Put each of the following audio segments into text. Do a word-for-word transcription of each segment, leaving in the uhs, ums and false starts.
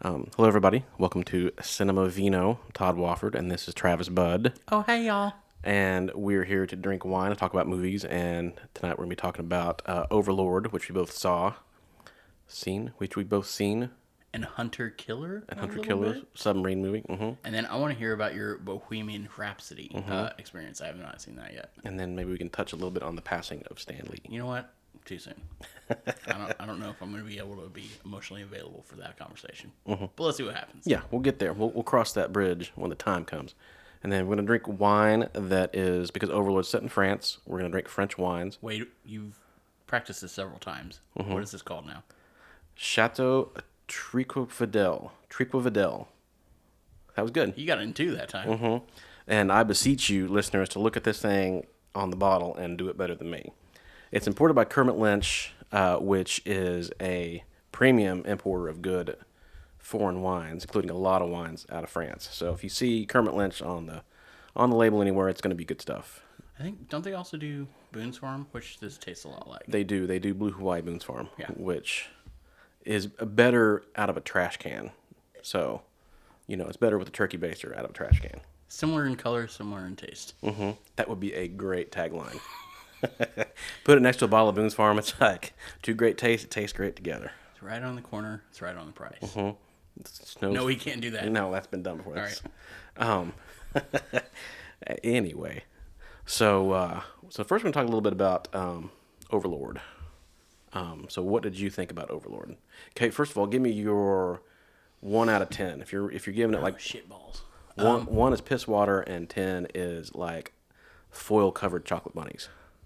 Um, hello, everybody. Welcome to Cinema Vino. I'm Todd Wofford, and this is Travis Budd. Oh, hey, y'all. And we're here to drink wine and talk about movies. And tonight we're going to be talking about uh, Overlord, which we both saw, seen, which we both seen, And Hunter Killer? and a Hunter little Killer bit. submarine movie. hmm And then I want to hear about your Bohemian Rhapsody uh, experience. I have not seen that yet. And then maybe we can touch a little bit on the passing of Stan Lee. You know what? Too soon. I don't. I don't know if I'm going to be able to be emotionally available for that conversation. But let's see what happens. Yeah, we'll get there. We'll, we'll cross that bridge when the time comes. And then we're going to drink wine that is, because Overlord's set in France, we're going to drink French wines. Wait, you've practiced this several times. What is this called now? Chateau Triquevidel. Triquevidel. That was good. You got into that time. And I beseech you, listeners, to look at this thing on the bottle and do it better than me. It's imported by Kermit Lynch, uh, which is a premium importer of good foreign wines, including a lot of wines out of France. So if you see Kermit Lynch on the on the label anywhere, it's going to be good stuff. I think, don't they also do Boone's Farm, which this tastes a lot like? They do. They do Blue Hawaii Boone's Farm, Yeah. which is better out of a trash can. So, you know, it's better with a turkey baster out of a trash can. Similar in color, similar in taste. hmm That would be a great tagline. Put it next to a bottle of Boone's Farm. It's like two great tastes. It tastes great together. It's right on the corner. It's right on the price. It's no, No, we can't do that. No, that's been done before. All That's- Um. Anyway, so uh, so first we're gonna talk a little bit about um, Overlord. Um, so what did you think about Overlord? Okay, first of all, give me your one out of ten. If you're if you're giving it Like like shit balls. one one is piss water and ten is like foil covered chocolate bunnies.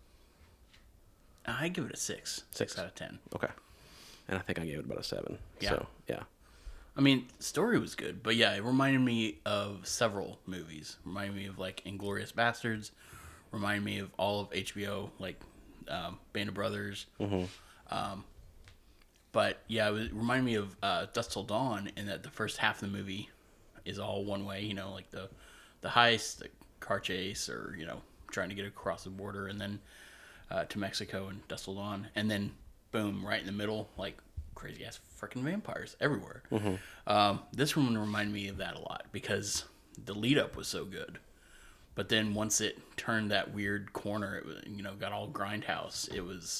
I give it a six. Six out of ten. Okay, and I think I gave it about a seven. Yeah. So yeah. I mean, the story was good, but yeah, it reminded me of several movies. Reminded me of like Inglourious Bastards. Reminded me of all of H B O, like um, Band of Brothers. Mm-hmm. Um, but yeah, it, was, it reminded me of uh, Dusk Till Dawn in that the first half of the movie is all one way. You know, like the the heist, the car chase, or you know, trying to get across the border, and then uh, to Mexico and Dusk Till Dawn, and then boom, right in the middle, like crazy ass freaking vampires everywhere. Um, this one reminded me of that a lot because the lead up was so good, but then once it turned that weird corner, it was, you know, got all grindhouse. It was,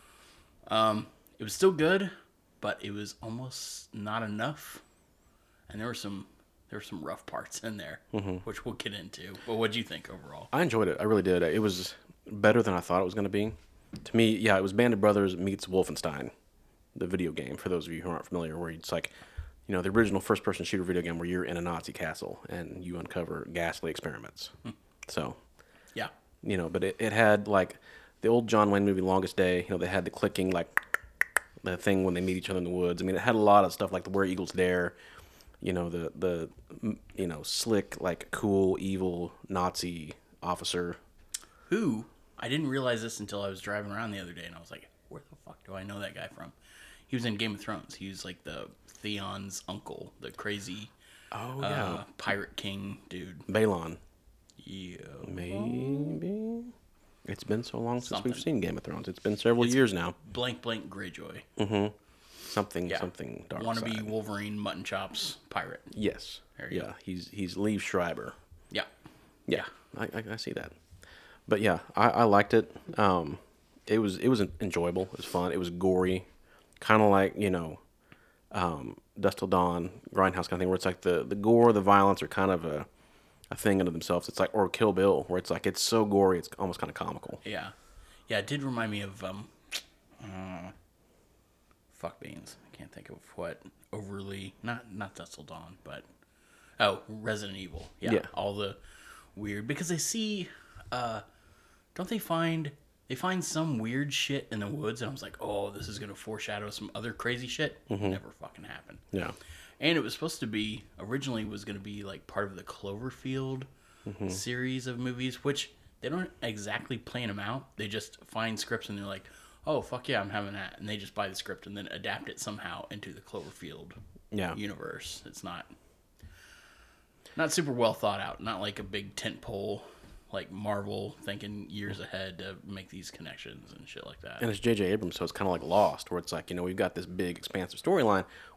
um, it was still good, but it was almost not enough, and there were some there were some rough parts in there, which we'll get into. But what do you think overall? I enjoyed it. I really did. It was better than I thought it was going to be. To me, yeah, it was Band of Brothers meets Wolfenstein, the video game, for those of you who aren't familiar, where it's like, you know, the original first-person shooter video game where you're in a Nazi castle and you uncover ghastly experiments. So, Yeah, you know, but it, it had, like, the old John Wayne movie, Longest Day, you know, they had the clicking, like, the thing when they meet each other in the woods. I mean, it had a lot of stuff like the Where Eagles Dare, you know, the, the you know, slick, like, cool, evil Nazi officer. who I didn't realize this until I was driving around the other day, and I was like, where the fuck do I know that guy from? He was in Game of Thrones. He was like the Theon's uncle, the crazy Oh, yeah. uh, pirate king dude. Balon. Yeah. Maybe. It's been so long since Something. we've seen Game of Thrones. It's been several years now. Blank blank Greyjoy. Something, Yeah. something dark Wannabe side. Wolverine mutton chops pirate. Yes. There you yeah. go. He's he's Lee Schreiber. Yeah. Yeah. I, I, I see that. But yeah, I, I liked it. Um, it was it was enjoyable. It was fun. It was gory, kind of like you know, um, Dusk Till Dawn, Grindhouse kind of thing, where it's like the, the gore, the violence are kind of a a thing unto themselves. It's like or Kill Bill, where it's like it's so gory, it's almost kind of comical. Yeah. Yeah, it did remind me of um uh, fuck beans. I can't think of what overly not not Dusk Till Dawn, but oh, Resident Evil. Yeah. Yeah. All the weird because they see uh don't they find they find some weird shit in the woods and I was like, "Oh, this is going to foreshadow some other crazy shit." Never fucking happened. Yeah. And it was supposed to be originally was going to be like part of the Cloverfield series of movies, which they don't exactly plan them out. They just find scripts and they're like, "Oh fuck yeah, I'm having that," and they just buy the script and then adapt it somehow into the Cloverfield Yeah. universe. It's not not super well thought out. Not like a big tentpole like Marvel thinking years ahead to make these connections and shit like that. And it's J J Abrams, so it's kind of like Lost, where it's like, you know, we've got this big, expansive storyline.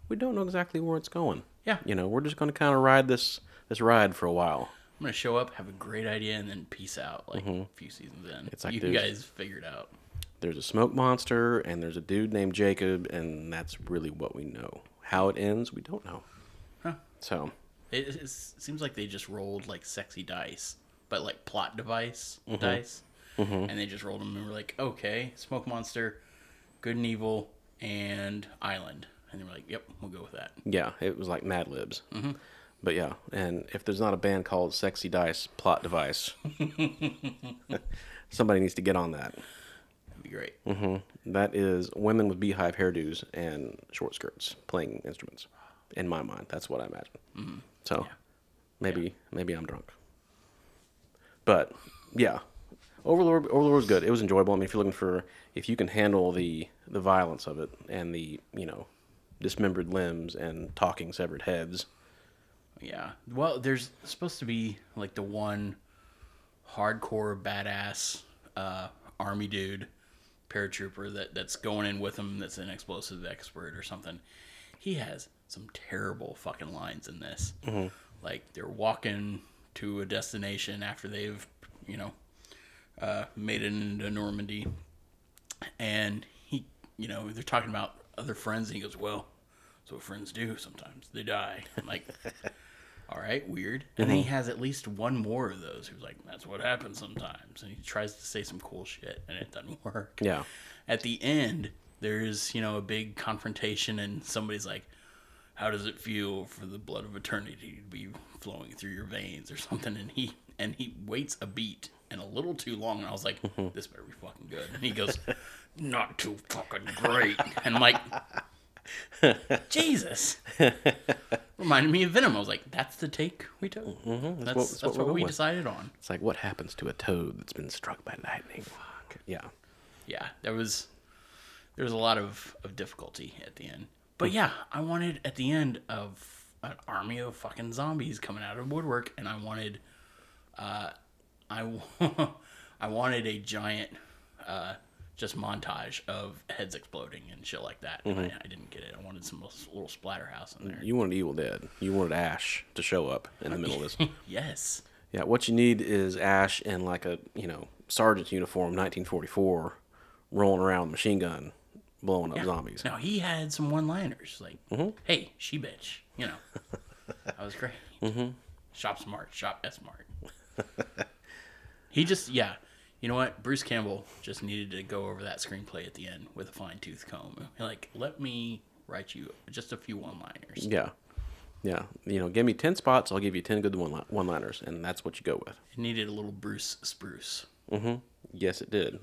we don't know exactly where it's going. Yeah. You know, we're just going to kind of ride this this ride for a while. I'm gonna show up, have a great idea, and then peace out. Like a few seasons in, It's like you there's- guys figure it out. There's a smoke monster, and there's a dude named Jacob, and that's really what we know. How it ends, we don't know. Huh. So, It, it seems like they just rolled like sexy dice, but like plot device dice, and they just rolled them and were like, okay, smoke monster, good and evil, and island, and they were like, yep, we'll go with that. yeah, it was like Mad Libs. Mm-hmm. But yeah, and if there's not a band called Sexy Dice Plot Device, somebody needs to get on that. That'd be great. Mm-hmm. That is women with beehive hairdos and short skirts playing instruments. In my mind, that's what I imagine. Mm-hmm. So, Yeah. maybe yeah. maybe I'm drunk. But yeah, Overlord Overlord was good. It was enjoyable. I mean, if you're looking for if you can handle the the violence of it and the you know dismembered limbs and talking severed heads. Yeah. Well, there's supposed to be like the one hardcore badass uh, army dude, paratrooper that, that's going in with him that's an explosive expert or something. He has some terrible fucking lines in this. Mm-hmm. Like they're walking to a destination after they've, you know, uh, made it into Normandy. And he, you know, they're talking about other friends and he goes, well, that's what friends do sometimes. They die. I'm like... All right, weird. And then he has at least one more of those who's like, that's what happens sometimes. And he tries to say some cool shit, and it doesn't work. Yeah. At the end, there's, you know, a big confrontation, and somebody's like, how does it feel for the blood of eternity to be flowing through your veins or something? And he and he waits a beat and a little too long, and I was like, this better be fucking good. And he goes, not too fucking great. And I'm like... Jesus. Reminded me of Venom. I was like, that's the take we took. Mm-hmm. That's, That's, what, that's, that's what, what, we're we going with. decided on. It's like what happens to a toad that's been struck by lightning. Fuck. Yeah. Yeah, there was there was a lot of, of difficulty at the end. But yeah, I wanted at the end of an army of fucking zombies coming out of woodwork, and I wanted uh I I wanted a giant uh just montage of heads exploding and shit like that. And Mm-hmm. I, I didn't get it. I wanted some little splatterhouse in there. You wanted Evil Dead. You wanted Ash to show up in the middle of this. Yes. Yeah, what you need is Ash in like a, you know, sergeant's uniform, nineteen forty-four, rolling around with a machine gun, blowing up Yeah. zombies. Now he had some one-liners like, "Hey, she bitch," you know. That was great. Mm-hmm. Shop smart, shop smart. He just, yeah. You know what? Bruce Campbell just needed to go over that screenplay at the end with a fine-tooth comb. Like, let me write you just a few one-liners. Yeah. Yeah. You know, give me ten spots, I'll give you ten good one one-liners, and that's what you go with. It needed a little Bruce spruce. Mm-hmm. Yes, it did.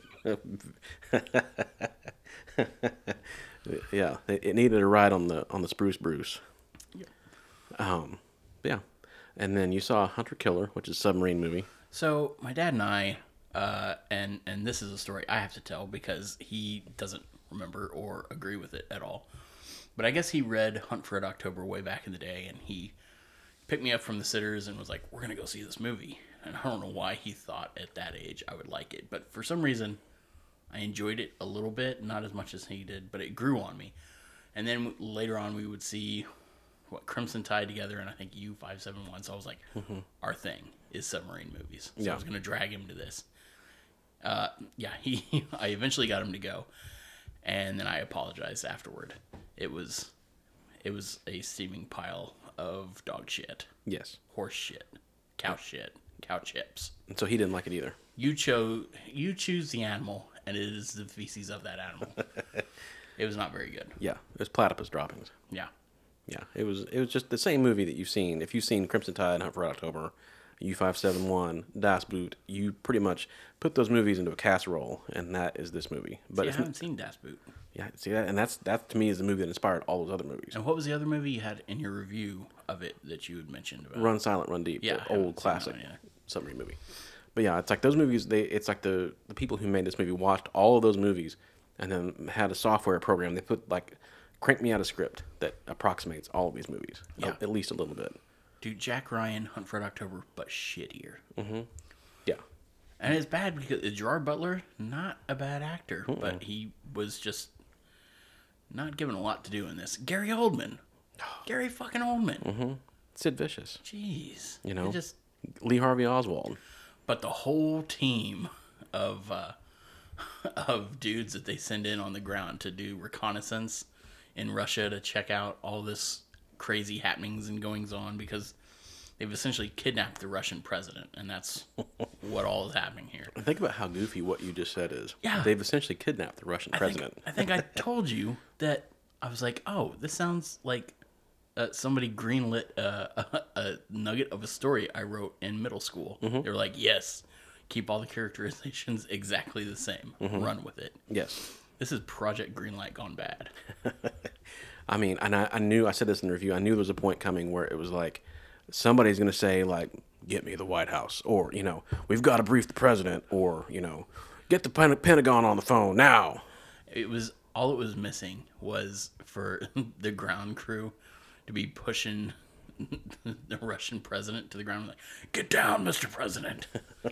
Yeah, it, it needed a ride on the on the Spruce Bruce. Yeah. Um, yeah, and then you saw Hunter Killer, which is a submarine movie. So my dad and I, uh, and and this is a story I have to tell because he doesn't remember or agree with it at all. But I guess he read Hunt for Red October way back in the day, and he picked me up from the sitters and was like, "We're gonna go see this movie." And I don't know why he thought at that age I would like it, but for some reason, I enjoyed it a little bit, not as much as he did, but it grew on me. And then later on, we would see what Crimson Tide together, and I think U five seventy-one. So I was like, mm-hmm. our thing is submarine movies. So Yeah. I was going to drag him to this. Uh, yeah, he. I eventually got him to go, and then I apologized afterward. It was, it was a steaming pile of dog shit, Yes, horse shit, cow shit, cow chips. and so he didn't like it either. You chose. You choose the animal, and it is the feces of that animal. It was not very good. Yeah, it was platypus droppings. Yeah. Yeah, it was it was just the same movie that you've seen. If you've seen Crimson Tide, Hunt for Red October, U five seventy-one, Das Boot, you pretty much put those movies into a casserole, and that is this movie. But See, I it's haven't seen Das Boot. yeah, see that, and that's that to me is the movie that inspired all those other movies. And what was the other movie you had in your review of it that you had mentioned about? Run Silent, Run Deep, Yeah, I the haven't old seen classic that one, yeah. submarine movie. But yeah, it's like those movies. They it's like the the people who made this movie watched all of those movies, and then had a software program. They put like crank me out a script that approximates all of these movies, Yeah. at least a little bit. Dude, Jack Ryan, Hunt for Red October, but shittier. Yeah. And it's bad because Gerard Butler, not a bad actor, but he was just not given a lot to do in this. Gary Oldman, Gary fucking Oldman. Mm-hmm. Sid Vicious. Jeez. You know? It just, Lee Harvey Oswald. but the whole team of uh, of dudes that they send in on the ground to do reconnaissance in Russia to check out all this crazy happenings and goings on, because they've essentially kidnapped the Russian president, and that's what all is happening here. And think about how goofy what you just said is. Yeah. They've essentially kidnapped the Russian I president. think, I think I told you that I was like, oh, this sounds like uh, somebody greenlit uh, a, a nugget of a story I wrote in middle school. Mm-hmm. They were like, yes, keep all the characterizations exactly the same. Mm-hmm. Run with it. Yes. This is Project Greenlight gone bad. I mean, and I, I knew, I said this in the review, I knew there was a point coming where it was like, somebody's going to say, like, get me the White House, or, you know, we've got to brief the president, or, you know, get the Pen- Pentagon on the phone now. It was, all it was missing was for the ground crew to be pushing the Russian president to the ground, like, get down, Mister President.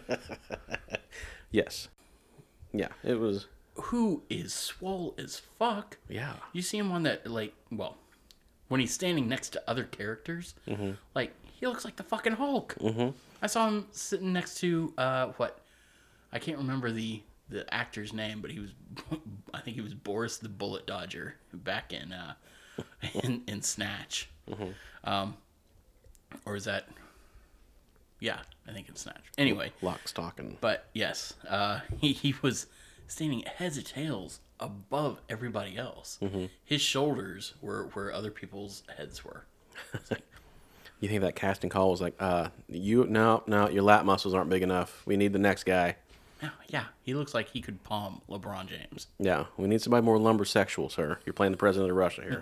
Yes. Yeah, it was. Who is swole as fuck. Yeah. You see him on that, like, well, when he's standing next to other characters, Mm-hmm. like, he looks like the fucking Hulk. Mm-hmm. I saw him sitting next to, uh, what? I can't remember the, the actor's name, but he was, I think he was Boris the Bullet Dodger back in, uh, in, in Snatch. Mm-hmm. Um, or is that, yeah, I think it's Snatch. Anyway. Lock, stock, and... But, yes, uh, he, he was standing heads or tails above everybody else. Mm-hmm. His shoulders were where other people's heads were. Like, You think that casting call was like, uh, you, no, no, your lat muscles aren't big enough. We need the next guy. yeah, yeah, he looks like he could palm LeBron James. Yeah, we need somebody more lumbersexual, sir. You're playing the president of Russia here.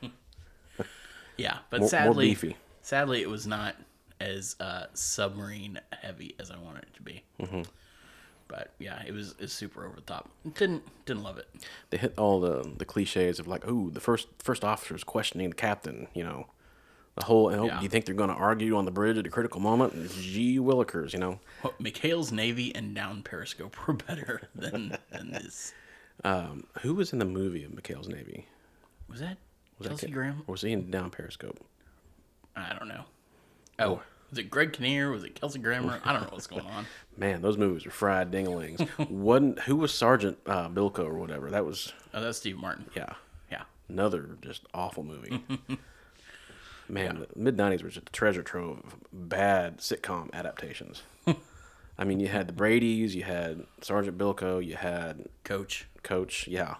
Yeah, but More- more sadly, beefy. sadly, it was not as uh, submarine heavy as I wanted it to be. Mm-hmm. But yeah, it was, it was super over the top. Didn't didn't love it. They hit all the the cliches of like, oh, the first first officer's questioning the captain, you know. The whole, oh, Yeah. do you think they're going to argue on the bridge at a critical moment? And gee willikers, you know. Well, McHale's Navy and Down Periscope were better than, than this. Um, who was in the movie of McHale's Navy? Was that Was Kelsey that, Graham? Or was he in Down Periscope? I don't know. Oh, was it Greg Kinnear? Was it Kelsey Grammer? I don't know what's going on. Man, those movies were fried dinglings. Wasn't who was Sergeant uh, Bilko or whatever? That was Oh, that's Steve Martin. yeah, Yeah. another just awful movie. Man, the mid nineties was just a treasure trove of bad sitcom adaptations. I mean, you had the Brady's, you had Sergeant Bilko, you had Coach. Coach. Yeah,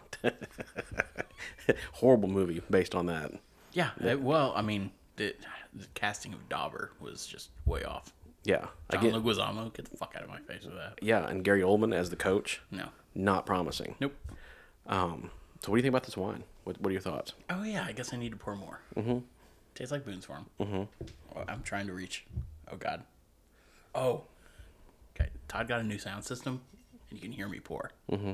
horrible movie based on that. Yeah. it- well, I mean, the, the casting of Dauber was just way off. Yeah, I John get. Leguizamo, get the fuck out of my face with that. Yeah, and Gary Oldman as the coach, No. not promising. Nope. Um, so what do you think about this wine? What What are your thoughts? Oh, yeah, I guess I need to pour more. Mm-hmm. Tastes like Boone's Farm. Mm-hmm. Oh, I'm trying to reach. Oh, God. Oh. Okay, Todd got a new sound system, and you can hear me pour.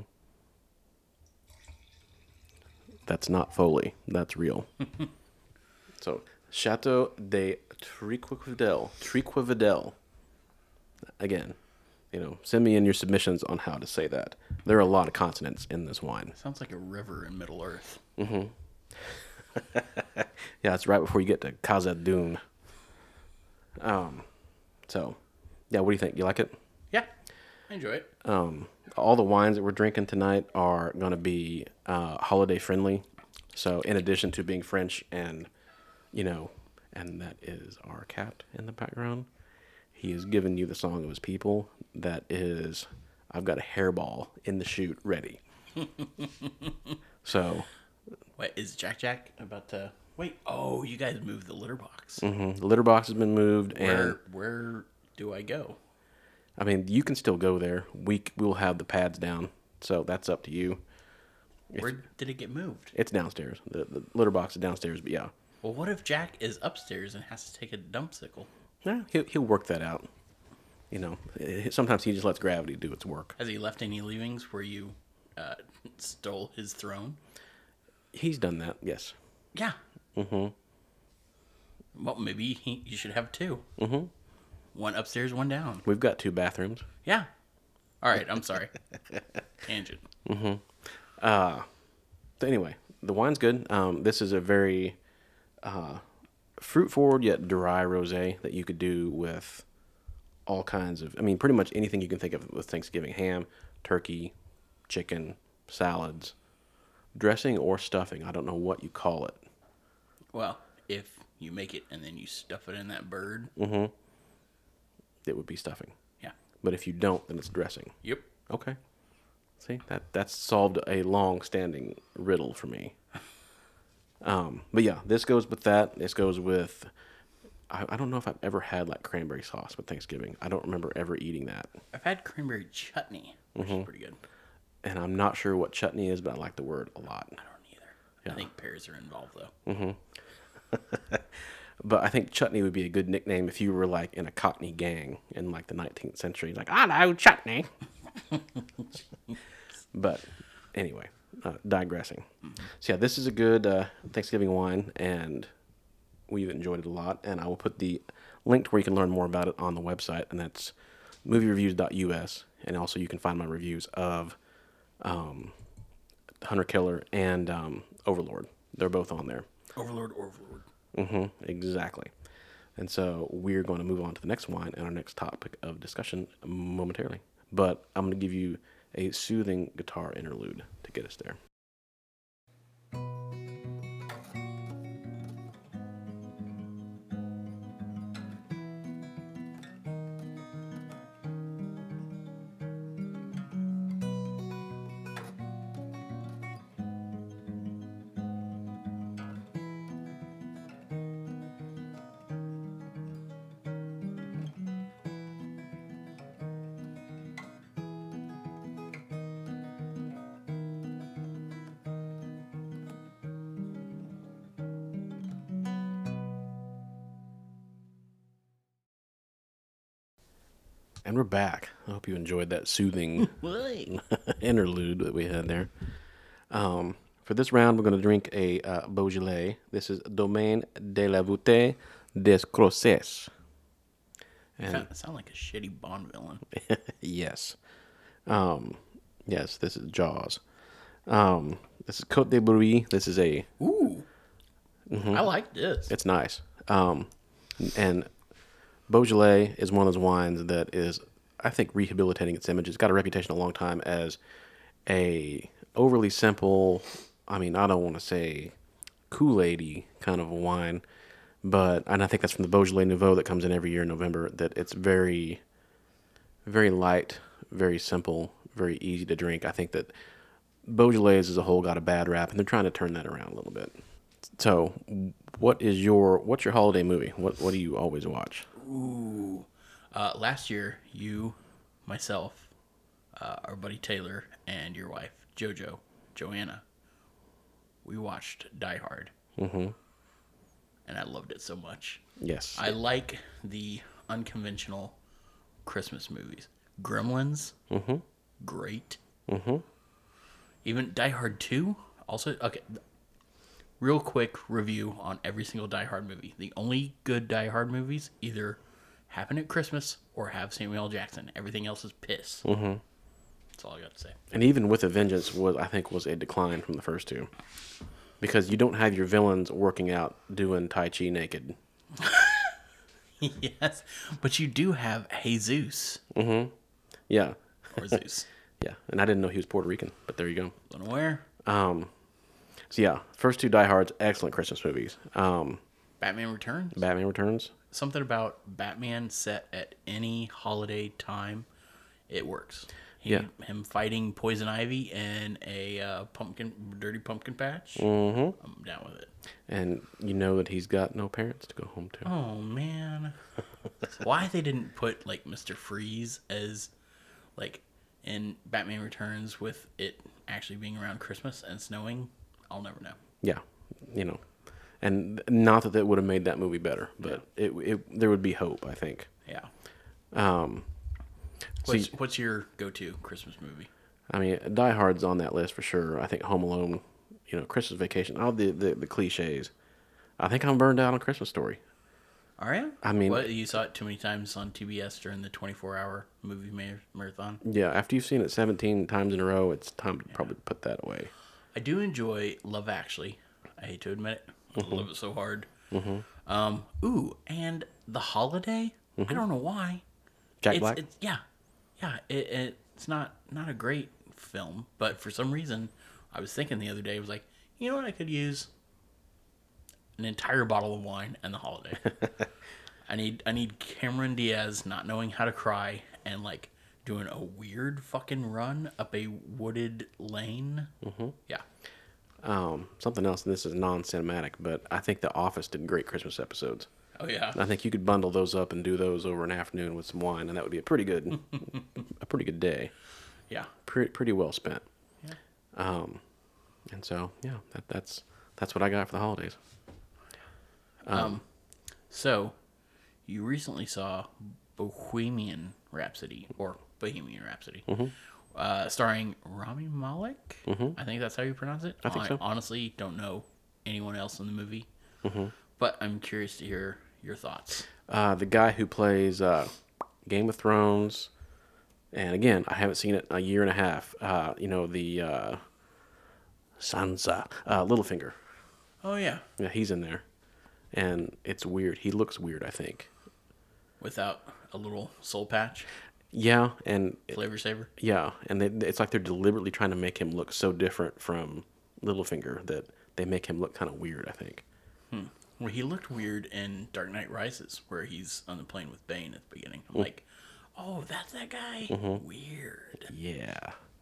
That's not Foley. That's real. So, Chateau de Triquevidel. Triquevidel. Again, you know, send me in your submissions on how to say that. There are a lot of consonants in this wine. Sounds like a river in Middle Earth. Yeah, it's right before you get to Khazad Dune. Um, so, yeah, what do you think? You like it? Yeah, I enjoy it. Um, all the wines that we're drinking tonight are going to be uh, holiday friendly. So, in addition to being French and, you know, and that is our cat in the background, he has given you the song of his people. That is, I've got a hairball in the chute ready. So, Wait, is Jack Jack about to... Wait, oh, you guys moved the litter box. mhm, the litter box has been moved, and Where where do I go? I mean, you can still go there. We c- we'll have the pads down, so that's up to you. Where did it get moved? It's downstairs. The, the litter box is downstairs, but yeah, Well, what if Jack is upstairs and has to take a dump sickle? yeah, he'll he'll work that out. You know, eh, sometimes he just lets gravity do its work. Has he left any leavings where you uh, stole his throne? He's done that, yes. Yeah. Mm-hmm. Well, maybe he, you should have two. Mm-hmm. One upstairs, one down. We've got two bathrooms. Yeah. All right, I'm sorry. Tangent. So anyway, the wine's good. Um, this is a very uh, fruit forward yet dry rosé that you could do with all kinds of. I mean, pretty much anything you can think of with Thanksgiving: ham, turkey, chicken, salads, dressing or stuffing. I don't know what you call it. Well, if you make it and then you stuff it in that bird. Mm-hmm. It would be stuffing. Yeah. But if you don't, then it's dressing. Yep. Okay. See, that that's solved a long-standing riddle for me. Um, but yeah, this goes with that. This goes with. I, I don't know if I've ever had like cranberry sauce with Thanksgiving. I don't remember ever eating that, I've had cranberry chutney, which is pretty good. and I'm not sure what chutney is, but I like the word a lot. I don't either. I think pears are involved though. Mm-hmm. But I think chutney would be a good nickname if you were like in a Cockney gang in like the nineteenth century. Like, I know chutney. But anyway, uh, digressing. So yeah, this is a good uh, Thanksgiving wine, and we've enjoyed it a lot. And I will put the link to where you can learn more about it on the website, and that's movie reviews dot U S. And also you can find my reviews of um, Hunter Killer and um, Overlord. They're both on there. Overlord, Overlord. Mm-hmm, exactly. And so we're going to move on to the next wine and our next topic of discussion momentarily. But I'm going to give you a soothing guitar interlude to get us there. And we're back. I hope you enjoyed that soothing interlude that we had there. Um, for this round, we're going to drink a uh, Beaujolais. This is Domaine de la Voûte des Crozes. And that sounds like a shitty Bond villain. Yes. Um, yes, this is Jaws. Um, this is Côte de Brie. This is a... Ooh. Mm-hmm. I like this. It's nice. Um, and Beaujolais is one of those wines that is, I think, rehabilitating its image. It's got a reputation a long time as a overly simple, I mean, I don't want to say Kool-Aid-y kind of a wine, but, and I think that's from the Beaujolais Nouveau that comes in every year in November, that it's very, very light, very simple, very easy to drink. I think that Beaujolais as a whole got a bad rap, and they're trying to turn that around a little bit. So, what is your, what's your holiday movie? What, what do you always watch? Ooh. Uh, last year, you, myself, uh, our buddy Taylor, and your wife, JoJo, Joanna, we watched Die Hard. Mm-hmm. And I loved it so much. Yes. I like the unconventional Christmas movies. Gremlins, Mm-hmm. great. Mm-hmm. Even Die Hard two, also, okay. Real quick review on every single Die Hard movie. The only good Die Hard movies either happen at Christmas or have Samuel L. Jackson. Everything else is piss. Mm-hmm. That's all I got to say. And even With a Vengeance was, I think, was a decline from the first two, because you don't have your villains working out doing Tai Chi naked. Yes, but you do have Jesus. Mm-hmm. Yeah. Or Zeus. Yeah, and I didn't know he was Puerto Rican, but there you go. Unaware. Um, so yeah, first two Die Hards, excellent Christmas movies. Um, Batman Returns. Batman Returns. Something about Batman set at any holiday time, it works. He, Yeah. Him fighting Poison Ivy in a uh, pumpkin, dirty pumpkin patch. Mm-hmm. I'm down with it. And you know that he's got no parents to go home to. Oh man, why they didn't put like Mister Freeze as like in Batman Returns with it actually being around Christmas and snowing? I'll never know. Yeah, you know, and not that that would have made that movie better, but yeah. it, it there would be hope, I think. Yeah. Um, what's, see, what's your go-to Christmas movie? I mean, Die Hard's on that list for sure. I think Home Alone, you know, Christmas Vacation, all the, the, the cliches. I think I'm burned out on Christmas Story. Are you? I mean, what, you saw it too many times on T B S during the twenty-four hour movie mar- marathon? Yeah, after you've seen it seventeen times in a row, it's time to yeah. probably put that away. I do enjoy Love Actually. I hate to admit it. Mm-hmm. I love it so hard. Mm-hmm. Um, ooh, and The Holiday. Mm-hmm. I don't know why. Jack it's, Black. It's, yeah, yeah. It, it, it's not not a great film, but for some reason, I was thinking the other day, I was like, you know what, I could use an entire bottle of wine and The Holiday. I need I need Cameron Diaz not knowing how to cry and like doing a weird fucking run up a wooded lane. Mm-hmm. Yeah. Um, something else, and this is non-cinematic, but I think The Office did great Christmas episodes. Oh yeah. I think you could bundle those up and do those over an afternoon with some wine, and that would be a pretty good, a pretty good day. Yeah. Pretty pretty well spent. Yeah. Um, and so yeah, that that's that's what I got for the holidays. Um, um so you recently saw Bohemian Rhapsody or Bohemian Rhapsody. Mm-hmm. Uh, starring Rami Malek. Mm-hmm. I think that's how you pronounce it. I think I so. honestly don't know anyone else in the movie, mm-hmm. but I'm curious to hear your thoughts. Uh, the guy who plays uh, Game of Thrones, and again, I haven't seen it in a year and a half. Uh, you know, the uh, Sansa, uh, Littlefinger. Oh, yeah. Yeah, he's in there. And it's weird. He looks weird, I think. Without a little soul patch? Yeah, and Flavor saver? Yeah, and they, it's like they're deliberately trying to make him look so different from Littlefinger that they make him look kind of weird, I think. Hmm. Well, he looked weird in Dark Knight Rises, where he's on the plane with Bane at the beginning. I'm mm. like, oh, that's that guy? Mm-hmm. Weird. Yeah.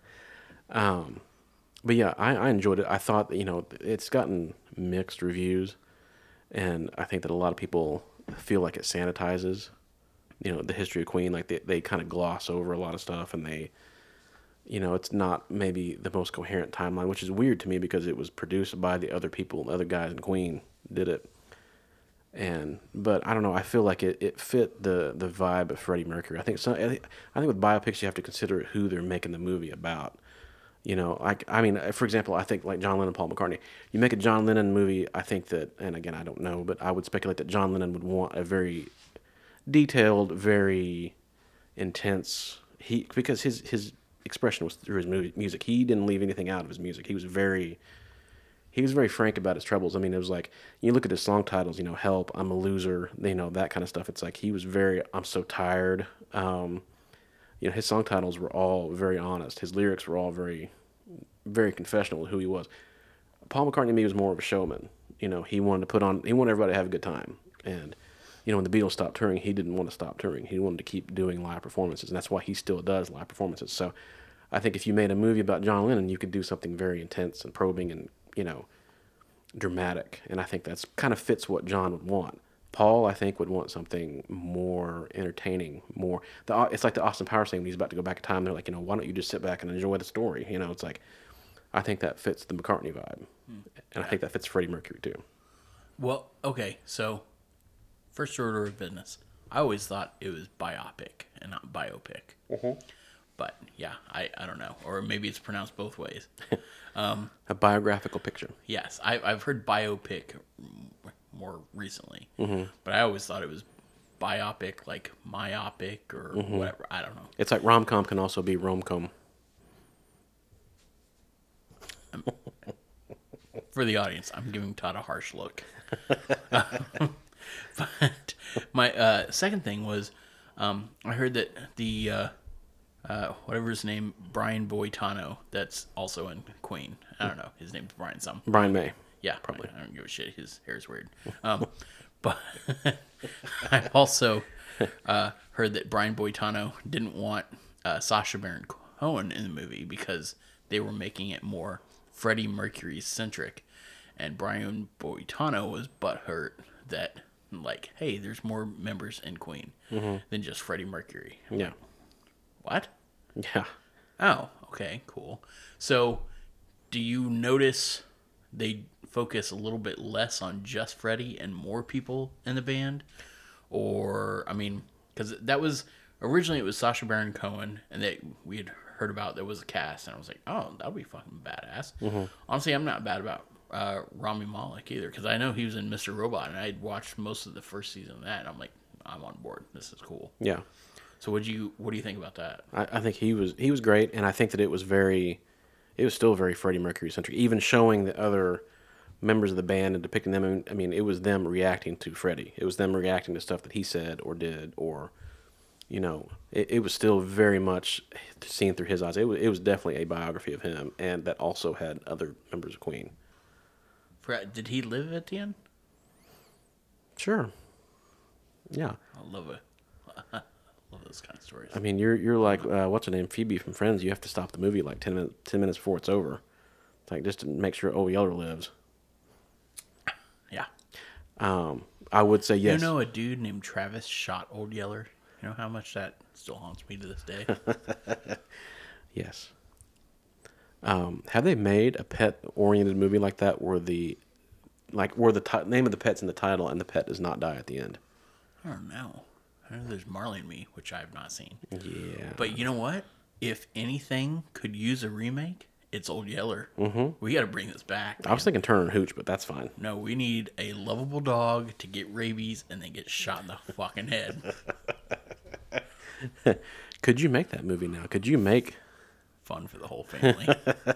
Um, but yeah, I, I enjoyed it. I thought that, you know, it's gotten mixed reviews, and I think that a lot of people feel like it sanitizes, you know, the history of Queen. Like they, they kind of gloss over a lot of stuff, and they, you know, it's not maybe the most coherent timeline, which is weird to me because it was produced by the other people, the other guys in Queen did it. And but I don't know. I feel like it, it fit the, the vibe of Freddie Mercury. I think so. I think, I think with biopics you have to consider who they're making the movie about. You know, like I mean, for example, I think like John Lennon, Paul McCartney. You make a John Lennon movie. I think that, and again, I don't know, but I would speculate that John Lennon would want a very detailed, very intense. He because his his expression was through his movie, music. He didn't leave anything out of his music. He was very. He was very frank about his troubles. I mean, it was like, you look at his song titles, you know, Help, I'm a Loser, you know, that kind of stuff. It's like he was very, I'm so tired. Um, you know, his song titles were all very honest. His lyrics were all very, very confessional with who he was. Paul McCartney to me was more of a showman. You know, he wanted to put on, he wanted everybody to have a good time. And, you know, when the Beatles stopped touring, he didn't want to stop touring. He wanted to keep doing live performances, and that's why he still does live performances. So I think if you made a movie about John Lennon, you could do something very intense and probing and, you know, dramatic, and I think that's kind of fits what John would want. Paul, I think, would want something more entertaining, more. The, it's like the Austin Powers thing when he's about to go back in time. They're like, you know, why don't you just sit back and enjoy the story? You know, it's like, I think that fits the McCartney vibe, and yeah. I think that fits Freddie Mercury too. Well, okay, so first order of business. I always thought it was biopic and not biopic. Mm-hmm. But yeah, I, I don't know. Or maybe it's pronounced both ways. Um, a biographical picture. Yes. I, I've heard biopic more recently. Mm-hmm. But I always thought it was biopic, like myopic or mm-hmm. whatever. I don't know. It's like rom-com can also be rom-com. Um, for the audience, I'm giving Todd a harsh look. But my uh, second thing was um, I heard that the... Uh, Uh, whatever his name, Brian Boitano, that's also in Queen. I don't know. His name's Brian something. Brian May. Yeah, probably. I don't give a shit. His hair is weird. Um, but I also uh, heard that Brian Boitano didn't want uh, Sacha Baron Cohen in the movie because they were making it more Freddie Mercury centric, and Brian Boitano was butthurt that like, hey, there's more members in Queen mm-hmm. than just Freddie Mercury. I'm yeah. Like, what? Yeah. Oh, okay, cool. So, do you notice they focus a little bit less on just Freddie and more people in the band? Or, I mean, because that was, originally it was Sacha Baron Cohen, and they we had heard about there was a cast, and I was like, oh, that would be fucking badass. Mm-hmm. Honestly, I'm not bad about uh, Rami Malek either, because I know he was in Mister Robot, and I had watched most of the first season of that, and I'm like, I'm on board. This is cool. Yeah. So what do you what do you think about that? I, I think he was he was great, and I think that it was very, it was still very Freddie Mercury centric. Even showing the other members of the band and depicting them. I mean, I mean, it was them reacting to Freddie. It was them reacting to stuff that he said or did, or you know, it, it was still very much seen through his eyes. It was it was definitely a biography of him, and that also had other members of Queen. Fred, did he live at the end? Sure. Yeah. I love it. I love those kind of stories. I mean, you're you're like uh, what's her name, Phoebe from Friends. You have to stop the movie like ten minutes ten minutes before it's over, like just to make sure Old Yeller lives. Yeah. Um, I would say yes. You know, a dude named Travis shot Old Yeller. You know how much that still haunts me to this day. Yes. Um, have they made a pet-oriented movie like that where the, like where the t- name of the pet's in the title and the pet does not die at the end? I don't know. I know there's Marley and Me, which I have not seen. Yeah. But you know what? If anything could use a remake, it's Old Yeller. Mm-hmm. We got to bring this back. Man. I was thinking Turner and Hooch, but that's fine. No, we need a lovable dog to get rabies and then get shot in the fucking head. Could you make that movie now? Could you make fun for the whole family?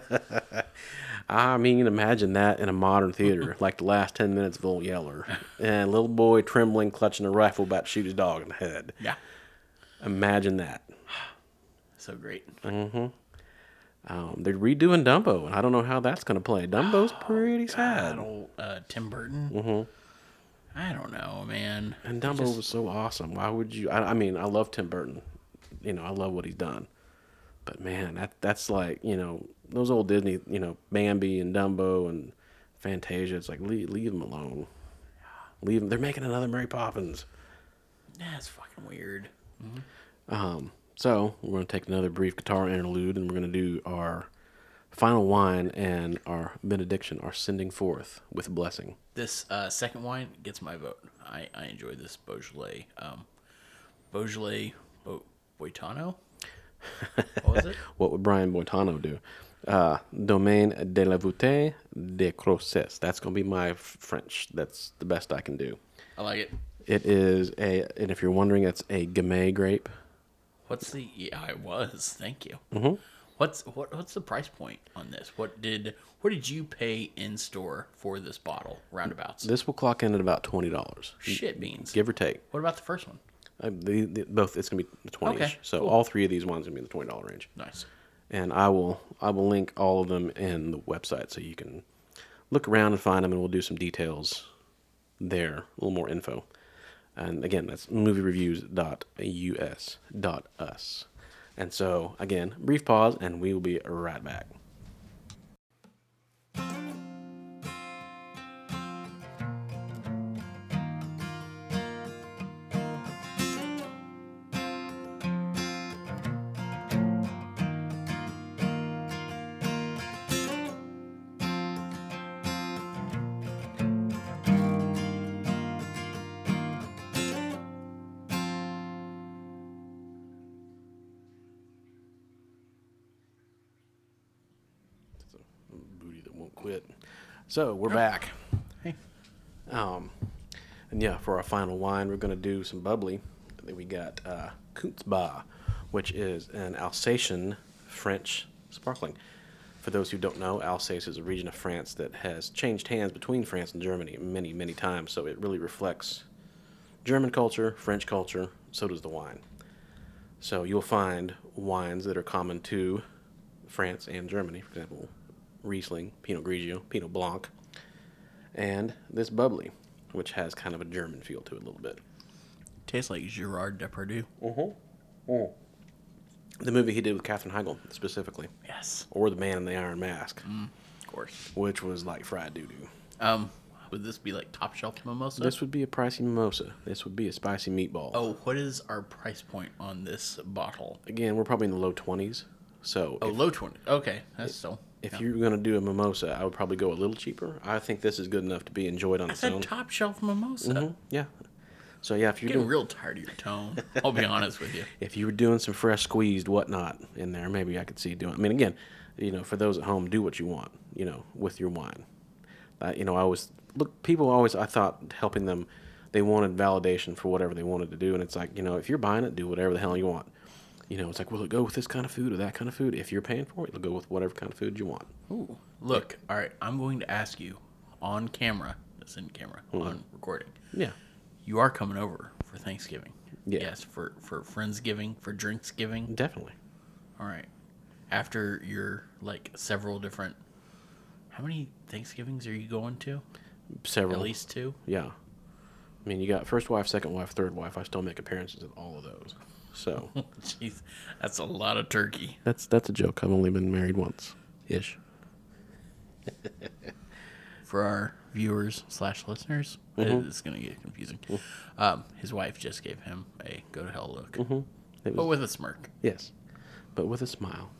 I mean, imagine that in a modern theater, like the last ten minutes of Old Yeller, and a little boy trembling, clutching a rifle, about to shoot his dog in the head. Yeah, imagine that. So great. Mm-hmm. Um, they're redoing Dumbo, and I don't know how that's going to play. Dumbo's pretty sad. God, old, uh, Tim Burton. Mm-hmm. I don't know, man. And Dumbo just... was so awesome. Why would you? I, I mean, I love Tim Burton. You know, I love what he's done. But man, that that's like, you know, those old Disney, you know, Bambi and Dumbo and Fantasia. It's like leave, leave them alone. Leave them. They're making another Mary Poppins. Yeah, it's fucking weird. Mm-hmm. Um. So we're going to take another brief guitar interlude, and we're going to do our final wine and our benediction, our sending forth with blessing. This uh, second wine gets my vote. I, I enjoy this Beaujolais. Um, Beaujolais Bo- Boitano? What was it? What would Brian Boitano do? Uh, Domaine de la Voûte de Crozes. That's going to be my f- French. That's the best I can do. I like it. It is a, and if you're wondering, it's a Gamay grape. What's the? Yeah, I was. Thank you. Mm-hmm. What's what? What's the price point on this? What did what did you pay in store for this bottle? Roundabouts. This will clock in at about twenty dollars. Shit beans. Give or take. What about the first one? Uh, the, the, both. It's gonna be twenty. Okay, so cool. all three of these ones are gonna be in the twenty dollar range. Nice. And I will I will link all of them in the website so you can look around and find them, and we'll do some details there, a little more info. And again, that's movie reviews dot u s dot us. And so, again, brief pause, and we will be right back. Booty that won't quit. So we're back. Hey. Um, and yeah, for our final wine, we're going to do some bubbly. We got uh, Kunzbach, which is an Alsatian French sparkling. For those who don't know, Alsace is a region of France that has changed hands between France and Germany many, many times. So it really reflects German culture, French culture. So does the wine. So you'll find wines that are common to France and Germany, for example, Riesling, Pinot Grigio, Pinot Blanc, and this bubbly, which has kind of a German feel to it a little bit. Tastes like Gerard Depardieu. Mm-hmm. Mm. The movie he did with Katherine Heigl, specifically. Yes. Or The Man in the Iron Mask. Mm, of course. Which was like fried doo-doo. Um, would this be like top shelf mimosa? This would be a pricey mimosa. This would be a spicy meatball. Oh, what is our price point on this bottle? Again, we're probably in the low twenties. So Oh, if, low twenty. Okay, that's still. if yeah. you're going to do a mimosa, I would probably go a little cheaper. I think this is good enough to be enjoyed on I its said own. top shelf mimosa. Mm-hmm. Yeah. So yeah, if you're Getting doing real tired of your tone. I'll be honest with you. if you were doing some fresh squeezed whatnot in there, maybe I could see doing. I mean, again, you know, for those at home, do what you want, you know, with your wine. Uh, you know, I always look. People always, I thought, helping them, they wanted validation for whatever they wanted to do, and it's like, you know, if you're buying it, do whatever the hell you want. You know, it's like, will it go with this kind of food or that kind of food? If you're paying for it, it'll go with whatever kind of food you want. Ooh, look. All right, I'm going to ask you on camera, that's in camera, mm-hmm. on recording. Yeah. You are coming over for Thanksgiving. Yeah. Yes, for, for Friendsgiving, for Drinksgiving. Definitely. All right. After your, like, several different... How many Thanksgivings are you going to? Several. At least two? Yeah. I mean, you got first wife, second wife, third wife. I still make appearances at all of those. So... Jeez, that's a lot of turkey. That's that's a joke. I've only been married once. Ish. For our viewers slash listeners, mm-hmm. it's going to get confusing. Mm-hmm. Um, his wife just gave him a go to hell look, mm-hmm. was, but with a smirk. Yes, but with a smile.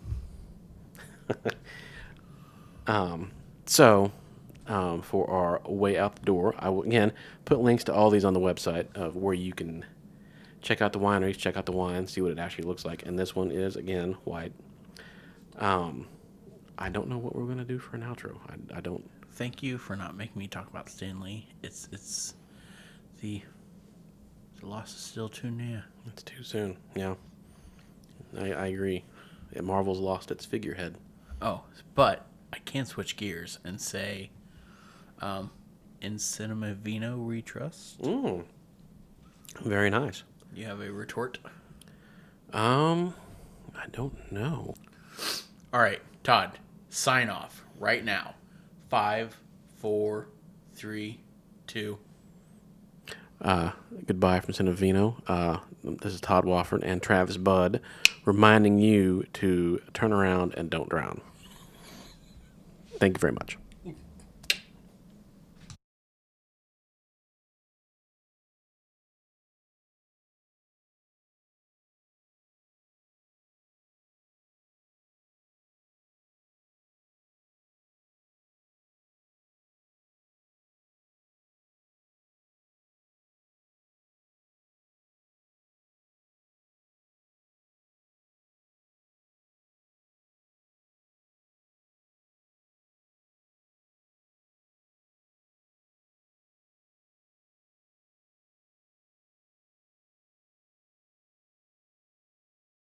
um, so, um, for our way out the door, I will again put links to all these on the website of where you can check out the wineries, check out the wine, see what it actually looks like. And this one is again white. Um, I don't know what we're gonna do for an outro. I, I don't. Thank you for not making me talk about Stanley. It's it's the the loss is still too near. It's too soon. Yeah, I, I agree. Marvel's lost its figurehead. Oh, but I can switch gears and say, um, in Cinema Vino we trust. Mm. Very nice. You have a retort? Um, I don't know. All right, Todd, sign off right now. Five, four, three, two. Uh, goodbye from Cinevino. Uh, this is Todd Wofford and Travis Budd reminding you to turn around and don't drown. Thank you very much.